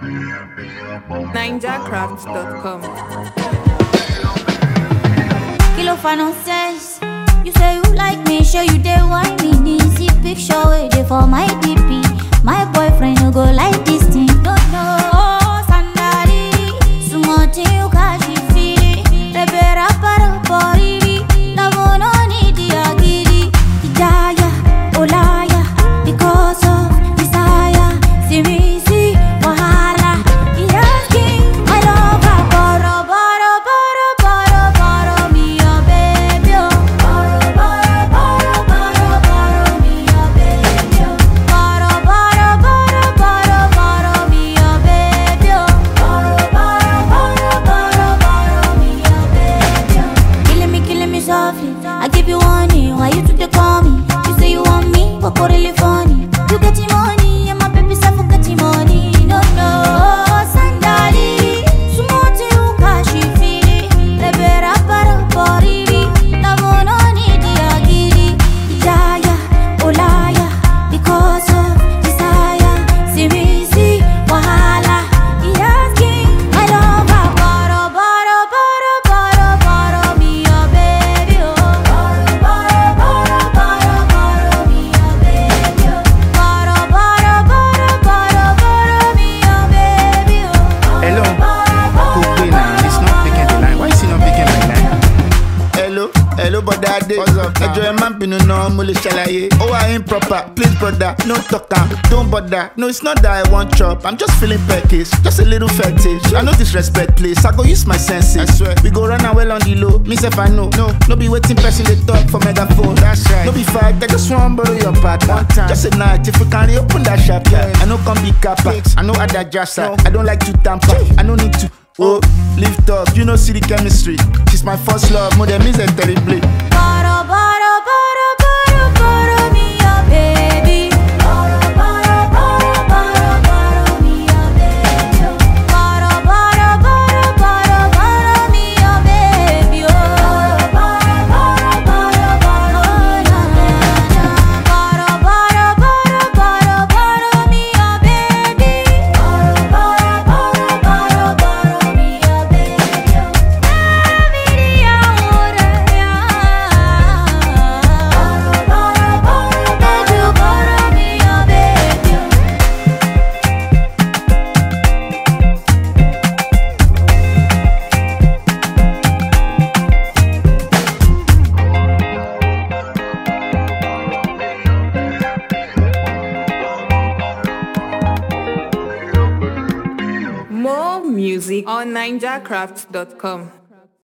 NinjaCrafts.com. Kilo for nonsense. You say you like me, sure you dey wine me. Easy picture waiting for my DP. My boyfriend no go like this thing. Don't know somebody. Sumati you kashi feel. Rebera para pori. Love no need agiri. Hidaya, olaya, because of desire. Simisi, wahala. He asking my lover, boro, boro, boro, boro, boro, me a baby. Boro, boro, boro, boro, boro, me a baby. Boro, boro, boro, boro, boro, me a baby. Boro, boro, boro, boro, boro, me a baby. Killing me softly. I give you warning. Why you today call me? You say you want me, but really funny. You get your money, and my baby self get your money. No, sandali. Sumoti ukashi fili. Lebera para poriri. Love no need agiri. Hidaya, olaya, because of desire. Simisi, wahala. He asking my lover, boro, boro, boro, boro, boro, me a baby. Boro, boro, boro, boro, boro, me a baby. Boro, boro, boro, boro, boro, me a baby. Hello, Cook now. It's not picking the line. Why is he not picking my line? Hello, but that day. What's up, enjoy a man, no, mole shalaye. Oh, I ain't proper. Please, brother, no talker. Don't bother. No, it's not that I want chop. I'm just feeling peckish. Just a little fetish. I know disrespect, please. I go use my senses. I swear. We go run away on the low. Me if I know. No be waiting person they talk for megaphone. That's right. No be fight. I just want borrow your part. One time. Just a night. If you can't reopen that shop, yeah. I know come be kappa. I know other jassa. I don't like to tamper. I don't need to. Oh, lift up, you know see the chemistry. She's my first love, more than me and terribly. Boro, boro, boro, boro, boro, me a baby. Boro, boro, boro, boro, boro, me a baby. Boro, boro, boro, boro, boro, me a baby. Boro, boro, boro, boro, boro, na na na. Boro, boro, boro, boro, boro, me a baby. Boro, boro, boro, boro, boro, me a baby. More music on NinjaCrafts.com.